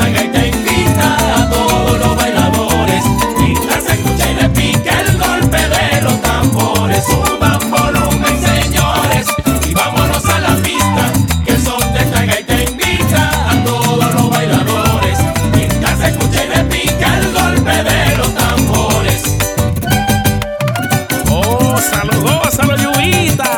esta gaita invita a todos los bailadores. Mientras se escucha y le pica el golpe de los tambores. Suban volumen, señores, y vámonos a la pista, que el son de esta gaita invita a todos los bailadores. Mientras se escucha y le pica el golpe de los tambores. Gózalo, gózalo, Yuvita.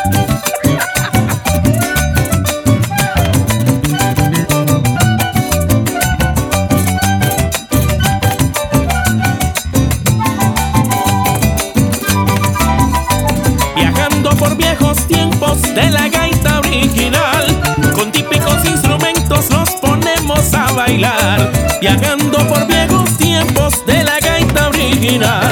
Viajando por viejos tiempos de la gaita original, con típicos instrumentos nos ponemos a bailar. Viajando por viejos tiempos de la gaita original.